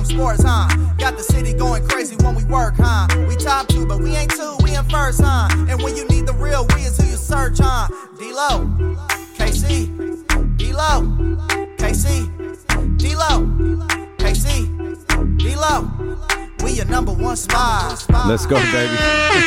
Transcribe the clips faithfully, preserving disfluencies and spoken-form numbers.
sports, huh? Got the city going crazy when we work, huh? We top two, but we ain't two, we in first, huh? And when you need the real, we is who you search, huh? D-Lo, K C, D-Lo, K C, D-Lo, K C, D-Lo. We your number one spot. Let's go, baby.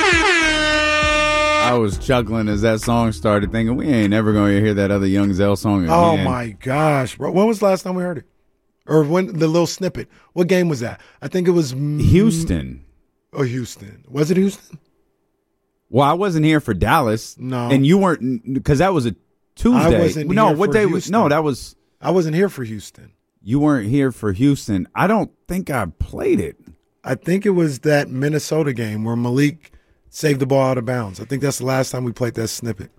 I was chuckling as that song started, thinking we ain't never going to hear that other Young Zell song again. Oh, my gosh, bro. When was the last time we heard it? Or when the little snippet? What game was that? I think it was Houston. Oh, Houston. Was it Houston? Well, I wasn't here for Dallas. No. And you weren't, because that was a Tuesday. I wasn't no, here what for day was? Houston. No, that was. I wasn't here for Houston. You weren't here for Houston. I don't think I played it. I think it was that Minnesota game where Malik saved the ball out of bounds. I think that's the last time we played that snippet.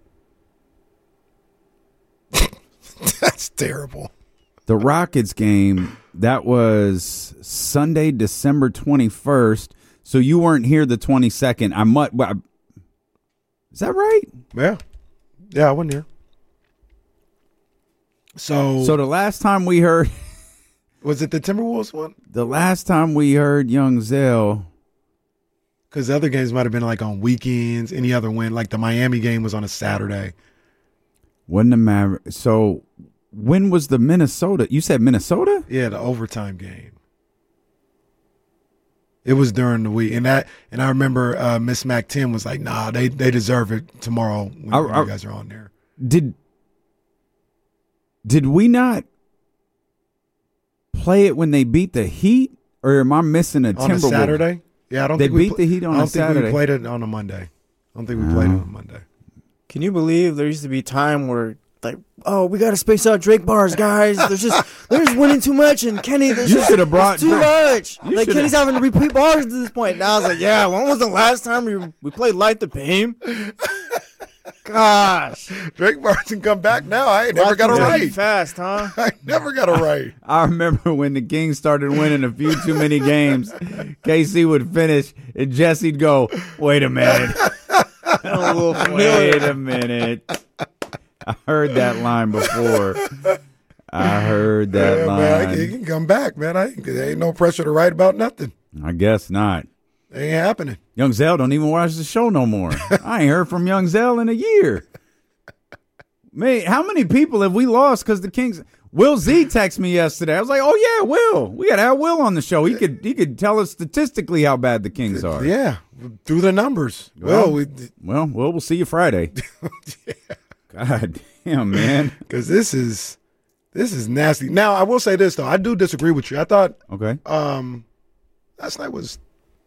That's terrible. The Rockets game, that was Sunday, December twenty-first. So you weren't here the twenty-second. I might. Is that right? Yeah. Yeah, I wasn't here. So, so the last time we heard. Was it the Timberwolves one? The last time we heard Young Zell. Because the other games might have been like on weekends, any other win. Like the Miami game was on a Saturday. Wasn't the Mavericks. So when was the Minnesota? You said Minnesota? Yeah, the overtime game. It was during the week. And that, and I remember uh, Miss Mac Tim was like, nah, they, they deserve it tomorrow when, I, when I, you guys are on there. Did, did we not play it when they beat the Heat, or am I missing a Timberwolves? On a Saturday? Yeah, I don't they think we beat the Heat on I don't a think Saturday. we played it on a Monday. I don't think we played Oh. it on a Monday. Can you believe there used to be a time where, like, oh, we got to space out Drake bars, guys. There's just they're just winning too much, and Kenny, there's You just should have brought too Drake. much. You Like shoulda- Kenny's having to repeat bars at this point. Now I was like, yeah, when was the last time we we played Light the Beam? Gosh, Drake Barton come back now. I ain't never got it right. Fast, huh? I never got it right. I remember when the Kings started winning a few too many games, K C would finish, and Jesse'd go, wait a minute. A little familiar. Wait a minute. I heard that line before. I heard that Yeah, line. man, he can come back, man. I ain't, there ain't no pressure to write about nothing. I guess not. It ain't happening. Young Zell don't even watch the show no more. I ain't heard from Young Zell in a year. Man, how many people have we lost because the Kings? Will Z texted me yesterday. I was like, "Oh yeah, Will. We got to have Will on the show. He could he could tell us statistically how bad the Kings are." Yeah, through the numbers. Well, Well, we, well, well, we'll see you Friday. yeah. God damn, man. Because this is this is nasty. Now, I will say this though. I do disagree with you. I thought Okay. um, last night was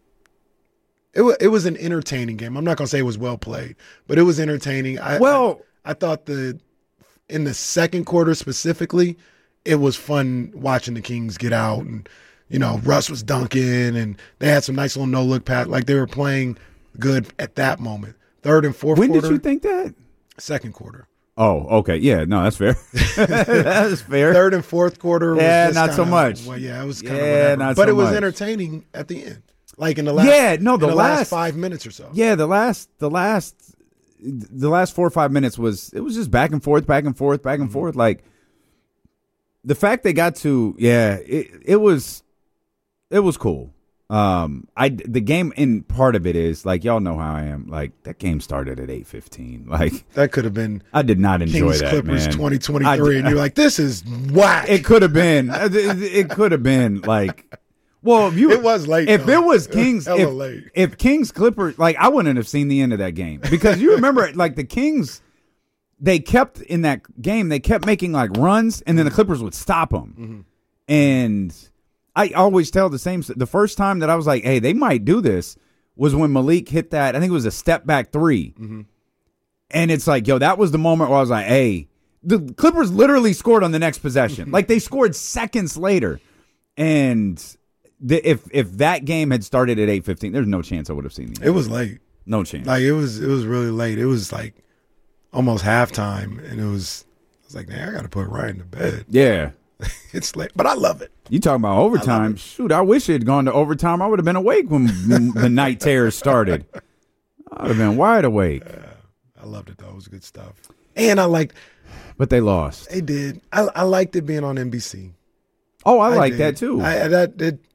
it was it was an entertaining game. I'm not gonna say it was well played, but it was entertaining. I, Well, I, I thought the in the second quarter specifically, it was fun watching the Kings get out, and you know Russ was dunking, and they had some nice little no look pass. Like they were playing good at that moment. Third and fourth. when quarter, did you think that? Second quarter. Oh, okay. Yeah, no, that's fair. That's fair. Third and fourth quarter. Was Yeah, just not so kinda, much. Well, yeah, it was kind Yeah, of whatever. not but so it was much. entertaining at the end, like in the last. Yeah, no, in the the last- last five minutes or so. Yeah, the last, the last, the last four or five minutes was it was just back and forth, back and forth, back and Mm-hmm. forth. Like the fact they got to, yeah, it it was, it was cool. Um, I the game and part of it is like y'all know how I am. Like that game started at eight fifteen. Like That could have been I did not enjoy Kings that, Clippers man. twenty twenty-three, I- and you're like, this is whack. It could have been. It, it could have been like. Well, if you It was late, If though. it was It was Kings, hella if, late. if Kings Clippers, like I wouldn't have seen the end of that game because you remember, like the Kings, they kept in that game, they kept making like runs, and then the Clippers would stop them. Mm-hmm. And I always tell the same. The first time that I was like, "Hey, they might do this," was when Malik hit that. I think it was a step back three, Mm-hmm. and it's like, yo, that was the moment where I was like, "Hey." The Clippers literally scored on the next possession. Like they scored seconds later, and the, if if that game had started at eight fifteen, there's no chance I would have seen the It was late. no chance. Like it was. It was really late. It was like almost halftime, and it was. I was like, man, I got to put Ryan to bed. Yeah, It's late, but I love it. you talking about overtime? Shoot, I wish it had gone to overtime. I would have been awake when the night terrors started. I would have been wide awake. I loved it though. It was good stuff. And I liked. But they lost. They did. I, I liked it being on N B C. Oh, I, like did. that too. I, that it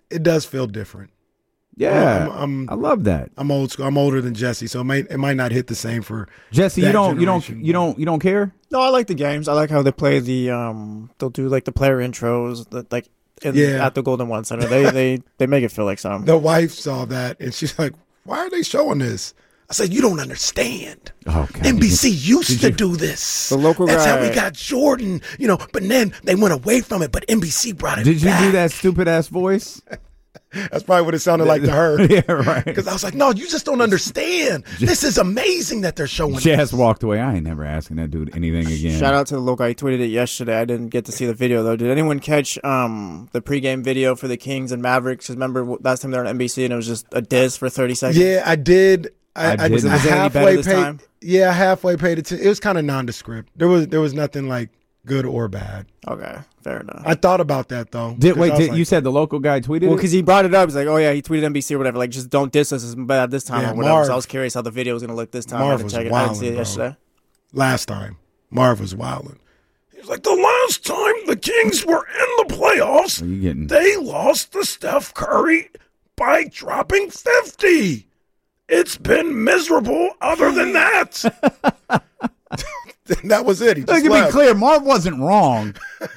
it does feel different. Yeah, I'm, I'm, I love that. I'm old school. I'm older than Jesse, so it might it might not hit the same for Jesse. that You don't, you don't, generation. you don't, you don't care. No, I like the games. I like how they play the um. They'll do like the player intros, the, like in, Yeah. at the Golden One Center. They they they make it feel like something. The wife saw that and she's like, "Why are they showing this?" I said, "You don't understand. Oh, God. N B C used to do this. The local That's how guy- we got Jordan, you know. But then they went away from it. But N B C brought it. Did you back. do that stupid ass voice? That's probably what it sounded like to her. Yeah, right. Because I was like, "No, you just don't understand. This is amazing that they're showing." Jazz this. walked away. I ain't never asking that dude anything again. Shout out to the local guy. He tweeted it yesterday. I didn't get to see the video though. Did anyone catch um the pregame video for the Kings and Mavericks? Because remember last time they were on N B C and it was just a diss for thirty seconds. Yeah, I did. I, I I, didn't. was Was it any better halfway this paid. time? Yeah, halfway paid attention. It was kind of nondescript. There was there was nothing like good or bad. Okay, fair enough. I thought about that though. Did 'cause wait? I was Did, like, you said the local guy tweeted Well, it? because he brought it up. He's like, oh, yeah, he tweeted N B C or whatever. Like, just don't diss us as bad this time Yeah, or whatever. Marv- so I was curious how the video was going to look this time. I Marv had to was check it. I didn't see wildin', it bro. yesterday. last time Marv was wilding. He was like, the last time the Kings were in the playoffs, Are you getting? they lost to Steph Curry by dropping fifty. It's been miserable other than that. That was it. He Let just me be left. clear. Marv wasn't wrong.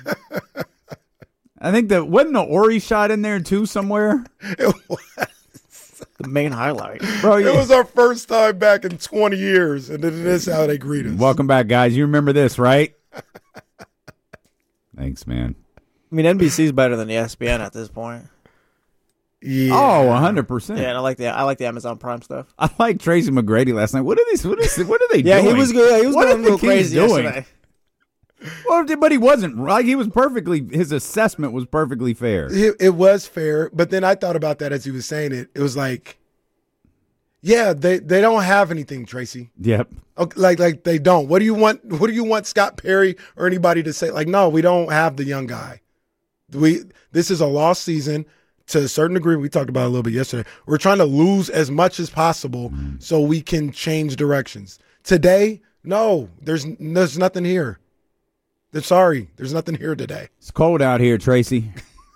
I think that wasn't the Ori shot in there too somewhere. It was, The main highlight. Bro, it you- was our first time back in twenty years, and then this is how they greet us. welcome back, guys. You remember this, right? Thanks, man. I mean, N B C's better than the E S P N at this point. Yeah. Oh, one hundred percent. Yeah, and I like the I like the Amazon Prime stuff. I like Tracy McGrady last night. What are these? What is? What are they Yeah, doing? he was good. He was What going are a the little Kings crazy doing? yesterday. Well, but he wasn't right. He was perfectly. His assessment was perfectly fair. It, it was fair, but then I thought about that as he was saying it. It was like, yeah, they, they don't have anything, Tracy. Yep. Okay, like like they don't. What do you want? What do you want Scott Perry or anybody to say? Like, no, we don't have the young guy. We this is a lost season to a certain degree. We talked about it a little bit yesterday. We're trying to lose as much as possible so we can change directions. Today, no, there's there's nothing here. They're sorry, there's nothing here today. It's cold out here, Tracy.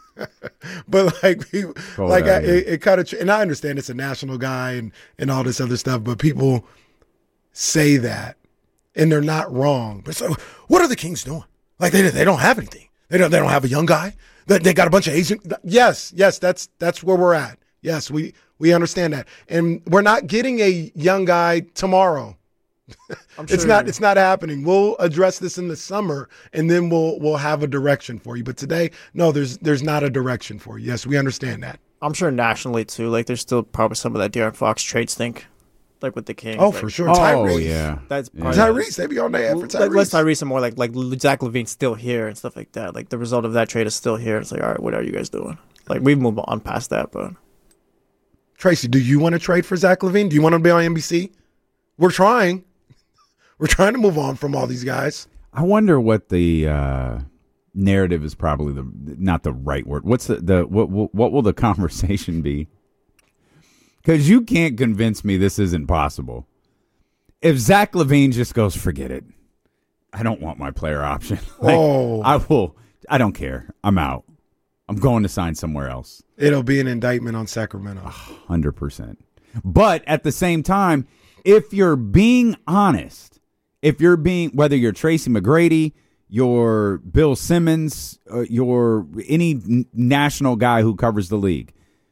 But like, people, Cold like I, out here. it, it kind of, and I understand it's a national guy and and all this other stuff, but people say that, and they're not wrong. But so, what are the Kings doing? Like they they don't have anything. They don't they don't have a young guy. They, they got a bunch of Asian. Yes, yes, that's that's where we're at. Yes, we we understand that, and we're not getting a young guy tomorrow. I'm It's sure- not. It's not happening. We'll address this in the summer, and then we'll we'll have a direction for you. But today, no, there's there's not a direction for you. Yes, we understand that. I'm sure nationally too. Like, there's still probably some of that De'Aaron Fox trade stink, like with the Kings. Oh, like, for sure. Oh Tyrese. yeah. That's Yeah. probably Tyrese, they be on their Well, for like, less Tyrese. Tyrese and more like like Zach Levine's still here and stuff like that. Like the result of that trade is still here. It's like, all right, what are you guys doing? Like we've moved on past that, but Tracy, do you want to trade for Zach Levine? Do you want to be on N B C? We're trying. We're trying to move on from all these guys. I wonder what the uh, narrative is. Probably the not the right word. What's the, the what, what what will the conversation be? Because you can't convince me this isn't possible. If Zach Levine just goes, forget it. I don't want my player option. Like, Oh. I will. I don't care. I'm out. I'm going to sign somewhere else. It'll be an indictment on Sacramento. one hundred percent. But at the same time, if you're being honest, if you're being, whether you're Tracy McGrady, you're Bill Simmons, uh, you're any n- national guy who covers the league,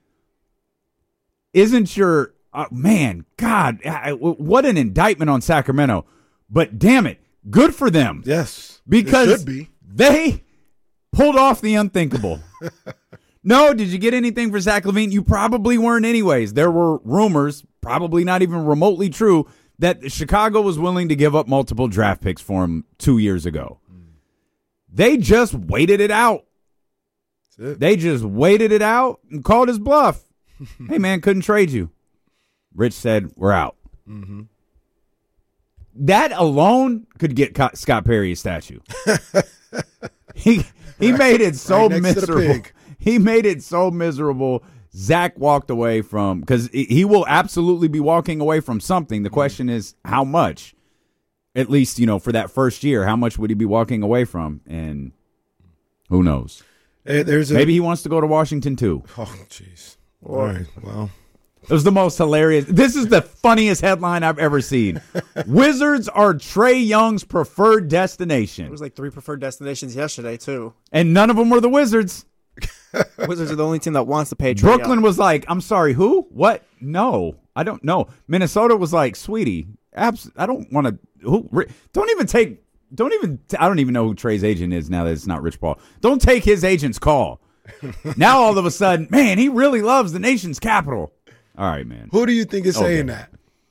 isn't your, uh, man, God, I- what an indictment on Sacramento. But damn it, good for them. Yes, Because it should be. they pulled off the unthinkable. No, did you get anything for Zach Levine? You probably weren't anyways. There were rumors, probably not even remotely true, that Chicago was willing to give up multiple draft picks for him two years ago. They just waited it out. That's it. They just waited it out and called his bluff. Hey, man, couldn't trade you. Rich said, we're out. Mm-hmm. That alone could get Co- Scott Perry a statue. he he Right- made it so right next to the miserable. pig. He made it so miserable. Zach walked away from, because he will absolutely be walking away from something. The question is how much. At least, you know, for that first year, how much would he be walking away from? And who knows? Eh, There's a, Maybe he wants to go to Washington too. Oh, jeez. All right. Well, It was the most hilarious. This is the funniest headline I've ever seen. Wizards are Trae Young's preferred destination. There was like three preferred destinations yesterday too. And none of them were the Wizards. Wizards are the only team that wants to pay Trae Brooklyn Young. was like, I'm sorry, who? What? No, I don't know. Minnesota was like, sweetie, abs- I don't want to. Who? Ri- Don't even take. Don't even. I don't even know who Trey's agent is now that it's not Rich Paul. Don't take his agent's call. Now all of a sudden, man, he really loves the nation's capital. All right, man. who do you think is saying Okay. that?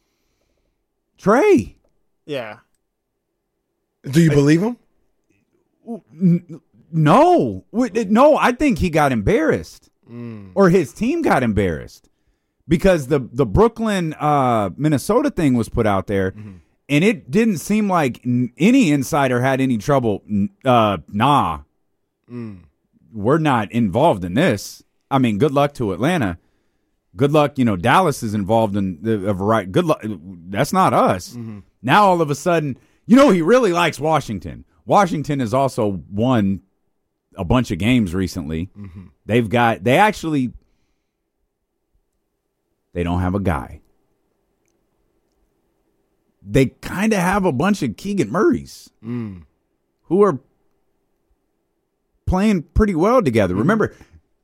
Trey. Yeah. Do you believe him? No, Wait, no. I think he got embarrassed, or his team got embarrassed because the the Brooklyn, uh, Minnesota thing was put out there, and it didn't seem like n- any insider had any trouble. N- Uh, nah, we're not involved in this. I mean, good luck to Atlanta. Good luck, you know. Dallas is involved in the, a variety. Good luck. That's not us. Now all of a sudden, you know, he really likes Washington. Washington has also won a bunch of games recently. Mm-hmm. They've got, they actually, they don't have a guy. They kind of have a bunch of Keegan Murrays Mm. who are playing pretty well together. Mm-hmm. Remember,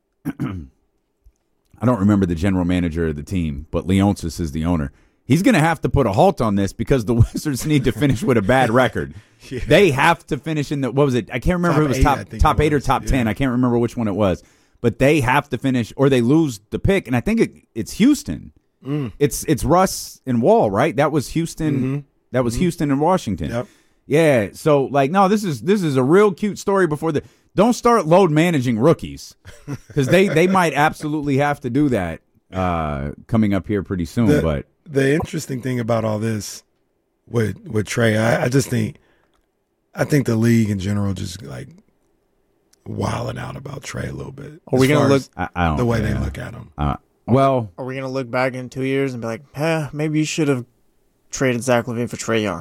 I don't remember the general manager of the team, but Leonsis is the owner. He's going to have to put a halt on this because the Wizards need to finish with a bad record. Yeah. They have to finish in the, what was it? I can't remember Top if it was eight, top I think top it eight or was. top ten. Yeah. I can't remember which one it was. But they have to finish or they lose the pick. And I think it, it's Houston. Mm. It's it's Russ and Wall, right? That was Houston. Mm-hmm. That was Houston and Washington. Yep. Yeah. So like, no, this is this is a real cute story before the don't start load managing rookies because they, they might absolutely have to do that uh, coming up here pretty soon. The- but The interesting thing about all this with with Trey, I, I just think, I think the league in general just like wilding out about Trey a little bit. Are we as gonna far look- as I, I don't the way yeah. they look at him? Uh, well, Are we gonna look back in two years and be like, eh, maybe you should have traded Zach LaVine for Trae Young?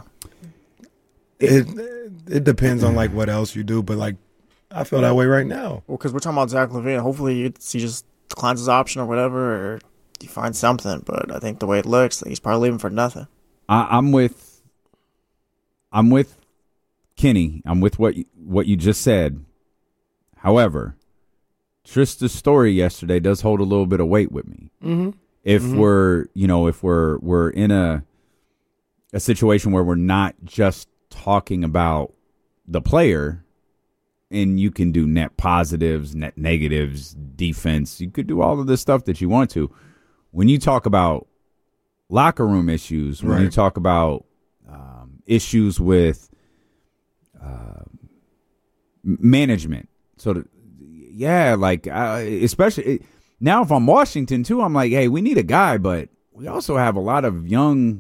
It it depends on like what else you do, but like I feel that way right now. Well, because we're talking about Zach LaVine. Hopefully, it's- he just declines his option or whatever, or you find something. But I think the way it looks, he's probably leaving for nothing. I, I'm with I'm with Kenny. I'm with what you, what you just said. However, Trista's story yesterday does hold a little bit of weight with me. Mm-hmm. If we're, you know, if we're we're in a a situation where we're not just talking about the player, and you can do net positives, net negatives, defense. You could do all of this stuff that you want to. When you talk about locker room issues, when you Right. talk about um, issues with uh, m- management, so that, yeah, like uh, especially now if I'm Washington too, I'm like, hey, we need a guy, but we also have a lot of young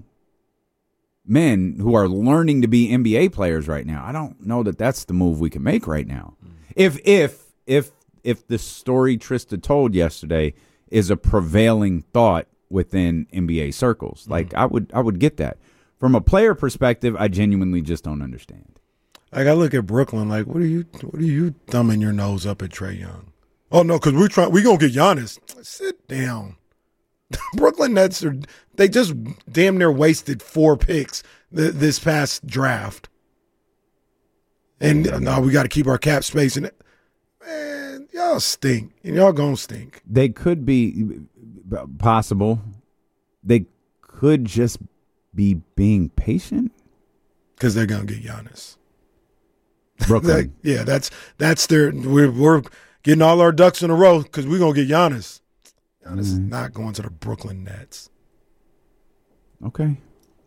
men who are learning to be N B A players right now. I don't know that that's the move we can make right now. If if if if the story Trista told yesterday is a prevailing thought within N B A circles, like I would I would get that. From a player perspective, I genuinely just don't understand. Like I look at Brooklyn, like what are you what are you thumbing your nose up at Trae Young? Oh no, because we're trying we gonna get Giannis. Sit down. Brooklyn Nets are they just damn near wasted four picks th- this past draft. And no, we got to keep our cap space in it. Man, y'all stink, and y'all gonna stink. They could be possible. They could just be being patient. Because they're gonna get Giannis. Brooklyn. That- yeah, that's that's their. We're we're getting all our ducks in a row because we're gonna get Giannis. Giannis is not going to the Brooklyn Nets. Okay.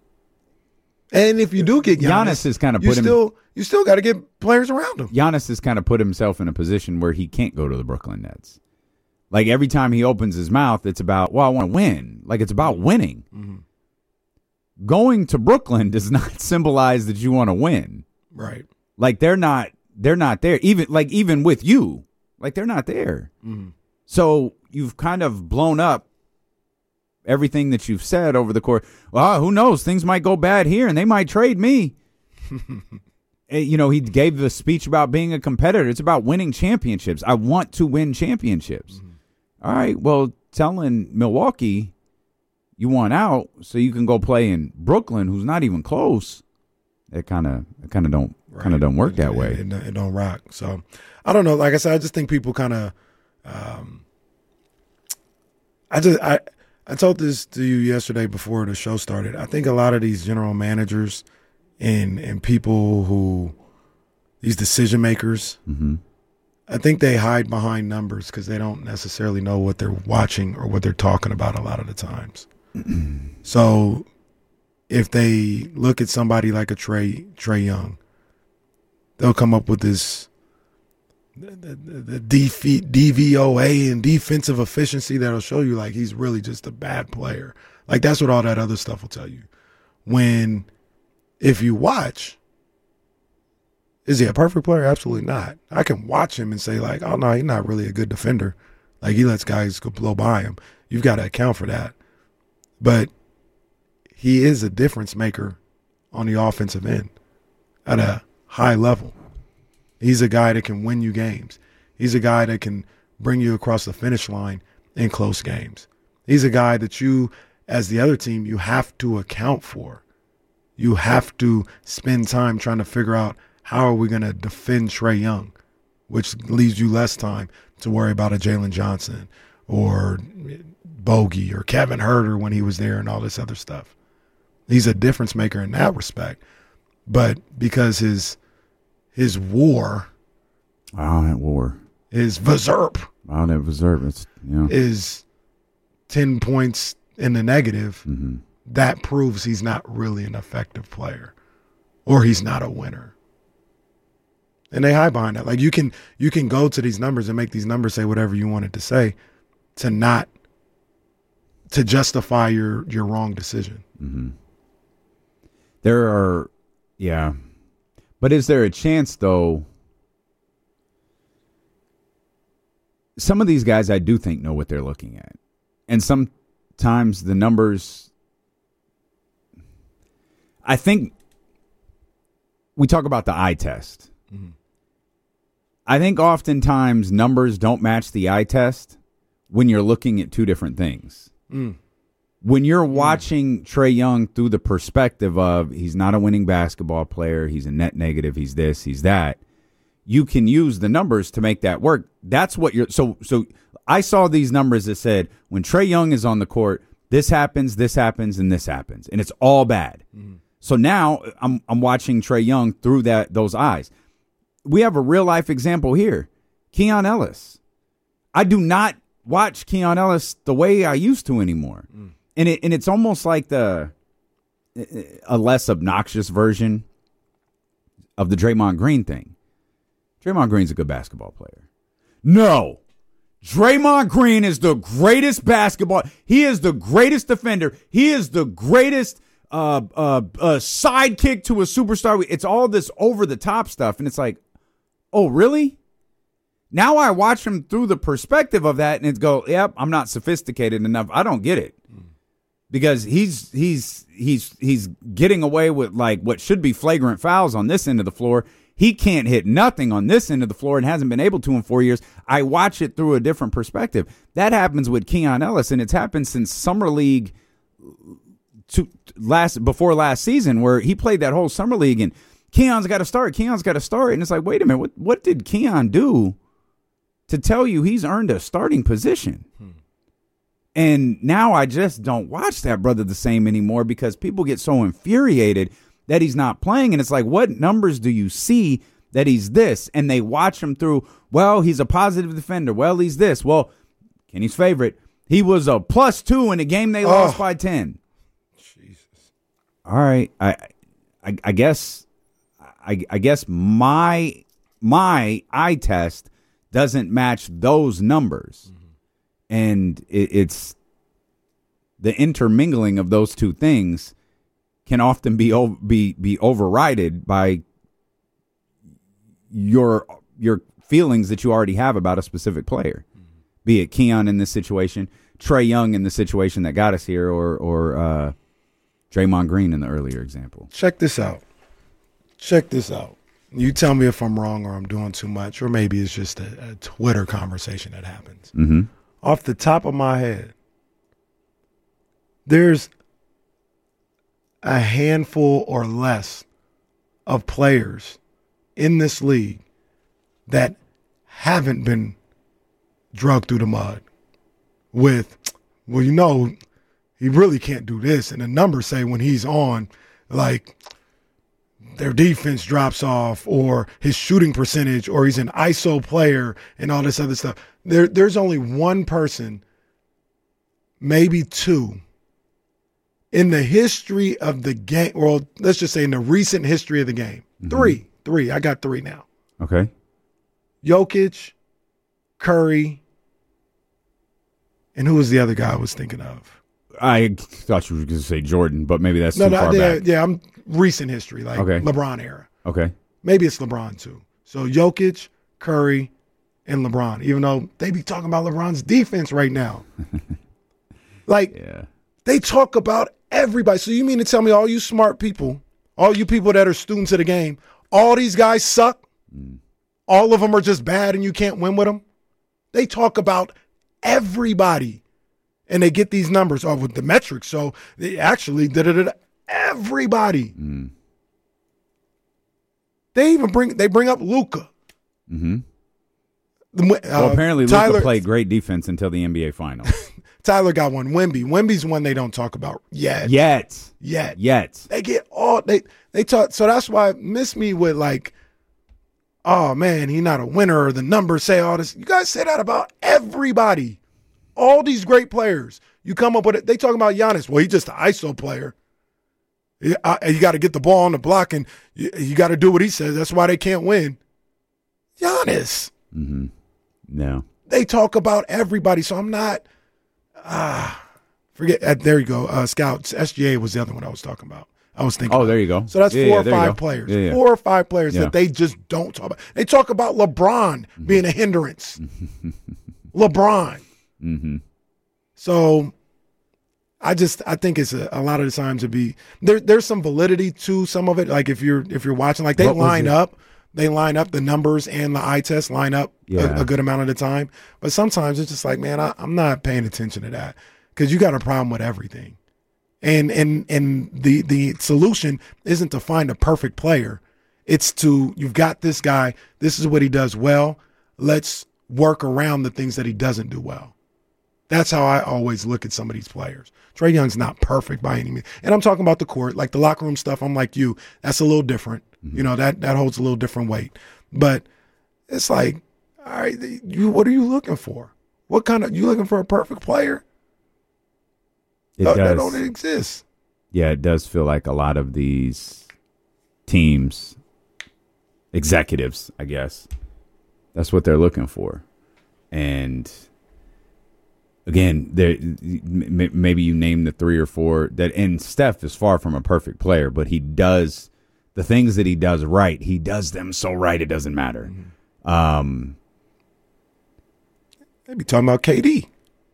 And if you do get Giannis, Giannis has kind of you put him. still you still got to get players around him. Giannis has kind of put himself in a position where he can't go to the Brooklyn Nets. Like every time he opens his mouth, it's about, well, I want to win. Like it's about winning. Mm-hmm. Going to Brooklyn does not symbolize that you want to win. Right. Like they're not, they're not there. Even like even with you, like they're not there. Mm-hmm. So you've kind of blown up everything that you've said over the course. Well, who knows? Things might go bad here, and they might trade me. you know, he gave the speech about being a competitor. It's about winning championships. I want to win championships. Mm-hmm. All right, well, telling Milwaukee you want out so you can go play in Brooklyn, who's not even close, it kind of it kind of don't right. kind of don't work it, that it, way. It, it don't rock. So I don't know. Like I said, I just think people kind of. Um, I just I I told this to you yesterday before the show started. I think a lot of these general managers and and people who these decision makers, mm-hmm. I think they hide behind numbers because they don't necessarily know what they're watching or what they're talking about a lot of the times. So if they look at somebody like a Trey Trey Young, they'll come up with this the, the, the D V O A and defensive efficiency that'll show you like he's really just a bad player. Like that's what all that other stuff will tell you. When if you watch, is he a perfect player? Absolutely not. I can watch him and say like, oh no, he's not really a good defender. Like he lets guys go blow by him. You've got to account for that. But he is a difference maker on the offensive end at a high level. He's a guy that can win you games. He's a guy that can bring you across the finish line in close games. He's a guy that you, as the other team, you have to account for. You have to spend time trying to figure out how are we going to defend Trae Young, which leaves you less time to worry about a Jalen Johnson or Bogey or Kevin Huerter when he was there and all this other stuff. He's a difference maker in that respect. But because his his war, wow, that war, his Verserp, wow, that Verserp, it's, yeah. is ten points in the negative, mm-hmm. that proves he's not really an effective player or he's not a winner. And they hide behind that. Like you can you can go to these numbers and make these numbers say whatever you want it to say to not to justify your your wrong decision. Mm-hmm. There are, yeah. But is there a chance, though? Some of these guys I do think know what they're looking at. And sometimes the numbers, I think we talk about the eye test. Mm-hmm. I think oftentimes numbers don't match the eye test when you're looking at two different things. Mm. When you're watching Trae Young through the perspective of he's not a winning basketball player, he's a net negative, he's this, he's that, you can use the numbers to make that work. That's what you're so so I saw these numbers that said when Trae Young is on the court, this happens, this happens, and this happens. And it's all bad. Mm. So now I'm I'm watching Trae Young through that those eyes. We have a real life example here. Keon Ellis. I do not watch Keon Ellis the way I used to anymore. Mm. And it and it's almost like the a less obnoxious version of the Draymond Green thing. Draymond Green's a good basketball player. No. Draymond Green is the greatest basketball. He is the greatest defender. He is the greatest uh, uh, uh, sidekick to a superstar. It's all this over-the-top stuff. And it's like, oh, really? Now I watch him through the perspective of that and it's go, yep, I'm not sophisticated enough. I don't get it. Because he's he's he's he's getting away with like what should be flagrant fouls on this end of the floor. He can't hit nothing on this end of the floor and hasn't been able to in four years. I watch it through a different perspective. That happens with Keon Ellis, and it's happened since Summer League to last before last season, where he played that whole Summer League and Keon's got to start. Keon's got to start, and it's like, wait a minute, what what did Keon do to tell you he's earned a starting position? Hmm. And now I just don't watch that brother the same anymore because people get so infuriated that he's not playing. And it's like, what numbers do you see that he's this? And they watch him through, well, he's a positive defender. Well, he's this. Well, Kenny's favorite, he was a plus two in a game they oh. lost by ten. Jesus. All right. I I, I guess I, I guess my my eye test doesn't match those numbers. Mm-hmm. And it, it's the intermingling of those two things can often be be be overridden by your your feelings that you already have about a specific player, mm-hmm. be it Keon in this situation, Trae Young in the situation that got us here, or or uh, Draymond Green in the earlier example. Check this out. Check this out. You tell me if I'm wrong or I'm doing too much, or maybe it's just a, a Twitter conversation that happens. Mm-hmm. Off the top of my head, there's a handful or less of players in this league that haven't been drugged through the mud with, well, you know, he really can't do this. And the numbers say when he's on, like, their defense drops off, or his shooting percentage, or he's an I S O player and all this other stuff. There, there's only one person, maybe two, in the history of the game, well, let's just say in the recent history of the game. Mm-hmm. Three. Three. I got three now. Okay. Jokic, Curry, and who was the other guy I was thinking of? I thought you were going to say Jordan, but maybe that's no, too no, far yeah, back. yeah, I'm recent history, like okay. LeBron era. Okay. Maybe it's LeBron too. So Jokic, Curry, and LeBron, even though they be talking about LeBron's defense right now. Like, yeah. They talk about everybody. So you mean to tell me all you smart people, all you people that are students of the game, all these guys suck? Mm. All of them are just bad and you can't win with them? They talk about everybody. And they get these numbers off with the metrics. So they actually did it. Everybody. Mm. They even bring they bring up Luka. Mm-hmm. The, uh, well, apparently Tyler, Luka played great defense until the N B A Finals. Tyler got one. Wemby. Wemby's one they don't talk about yet. Yet. Yet. Yet. They get all they they talk. So that's why miss me with like, oh man, he not a winner. Or the numbers say all this. You guys say that about everybody. All these great players, you come up with it. They talking about Giannis. Well, he's just an I S O player. You, you got to get the ball on the block, and you, you got to do what he says. That's why they can't win. Giannis. Mm-hmm. No. They talk about everybody, so I'm not. Ah, forget. Uh, there you go. Uh, Scouts. S G A was the other one I was talking about. I was thinking. Oh, about. there you go. So that's yeah, four yeah, or five players. Yeah, yeah. Four or five players yeah. that they just don't talk about. They talk about LeBron mm-hmm. being a hindrance. LeBron. Mm-hmm. So I just I think it's a, a lot of the times to be there. There's some validity to some of it. Like if you're if you're watching, like they what line up, they line up the numbers and the eye test line up yeah. a, a good amount of the time. But sometimes it's just like, man, I, I'm not paying attention to that because you got a problem with everything. And and and the the solution isn't to find a perfect player. It's to you've got this guy. This is what he does well. Let's work around the things that he doesn't do well. That's how I always look at some of these players. Trae Young's not perfect by any means. And I'm talking about the court, like the locker room stuff. I'm like you. That's a little different. Mm-hmm. You know, that that holds a little different weight. But it's like, all right, you what are you looking for? What kind of, you looking for a perfect player? It that, does. that don't exist. Yeah, it does feel like a lot of these teams, executives, I guess, that's what they're looking for. And again, there maybe you name the three or four that, and Steph is far from a perfect player, but he does the things that he does right. He does them so right it doesn't matter. Mm-hmm. Um, they be talking about K D.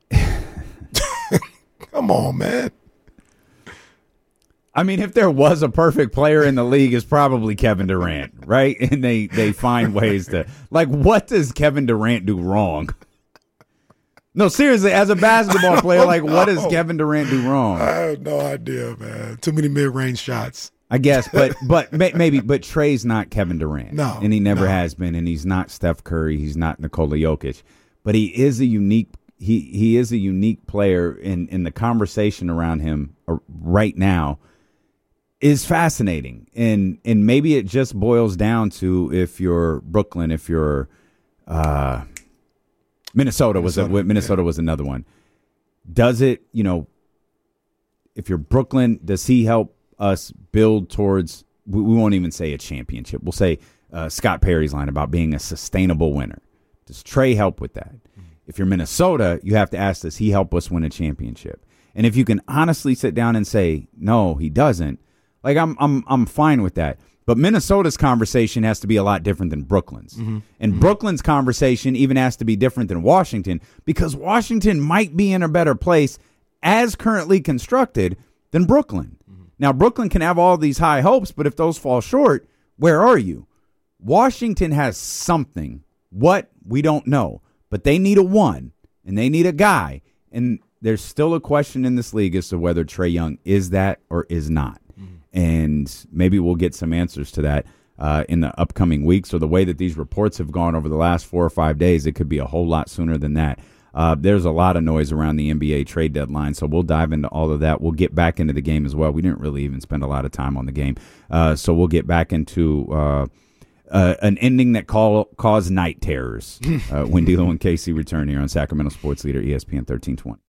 Come on, man. I mean, if there was a perfect player in the league, it's probably Kevin Durant, right? And they they find ways to, like, what does Kevin Durant do wrong? No, seriously, as a basketball player, like, know. what does Kevin Durant do wrong? I have no idea, man. Too many mid-range shots. I guess, but but maybe, but Trae's not Kevin Durant. No. And he never no. has been, and he's not Steph Curry. He's not Nikola Jokic. But he is a unique he he is a unique player, in, in the conversation around him right now is fascinating. And and maybe it just boils down to if you're Brooklyn, if you're uh, Minnesota was Minnesota, a, Minnesota yeah. was another one. Does it, you know, if you're Brooklyn, does he help us build towards, we, we won't even say a championship. We'll say uh, Scott Perry's line about being a sustainable winner. Does Trae help with that? Mm-hmm. If you're Minnesota, you have to ask, does he help us win a championship? And if you can honestly sit down and say, no, he doesn't, like I'm I'm I'm fine with that. But Minnesota's conversation has to be a lot different than Brooklyn's. Mm-hmm. And mm-hmm. Brooklyn's conversation even has to be different than Washington, because Washington might be in a better place as currently constructed than Brooklyn. Mm-hmm. Now, Brooklyn can have all these high hopes, but if those fall short, where are you? Washington has something. What? We don't know. But they need a one, and they need a guy. And there's still a question in this league as to whether Trae Young is that or is not. Mm-hmm. And maybe we'll get some answers to that uh, in the upcoming weeks, or the way that these reports have gone over the last four or five days. It could be a whole lot sooner than that. Uh, there's a lot of noise around the N B A trade deadline, so we'll dive into all of that. We'll get back into the game as well. We didn't really even spend a lot of time on the game, uh, so we'll get back into uh, uh, an ending that call, caused night terrors uh, when D'Lo and Casey return here on Sacramento Sports Leader E S P N thirteen twenty.